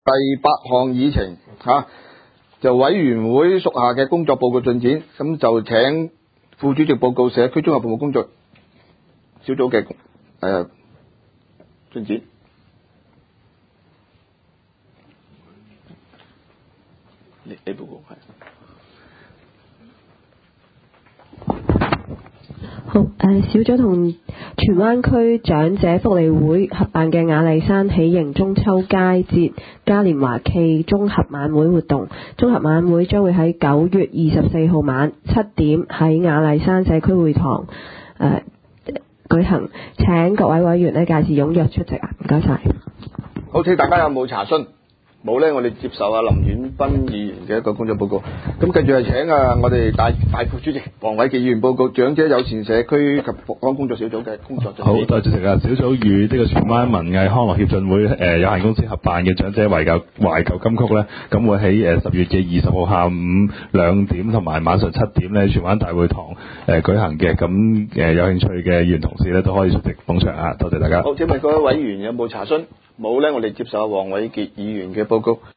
第8項議程就委員會屬下嘅工作報告進展，咁就請副主席報告社區綜合服務工作小組嘅進展。你報告係。 好，小組同荃灣區長者福利會合辦嘅雅麗珊喜迎中秋佳節嘉年華暨綜合晚會活動，綜合晚會將會喺9月24號晚7點喺雅麗珊社區會堂舉行，請各位委員呢屆時踴躍出席啊！唔該晒。 好，請大家有冇查詢？冇呢，我哋接受林遠斌議員嘅一個工作報告。咁跟住係請我哋大副主席黃偉傑議員報告長者友善社區及復康工作小組嘅工作進展。 好，多謝主席啊！小組與呢個荃灣文藝康樂協進會有限公司合辦嘅長者懷舊金曲呢，咁會喺10月嘅20號下午2點同埋晚上7點呢，荃灣大會堂舉行嘅。咁有興趣嘅議員同事呢，都可以出席捧場啊！多謝大家。 好，請問各位委員有冇查詢？冇呢，我哋接受黃偉傑議員嘅報告。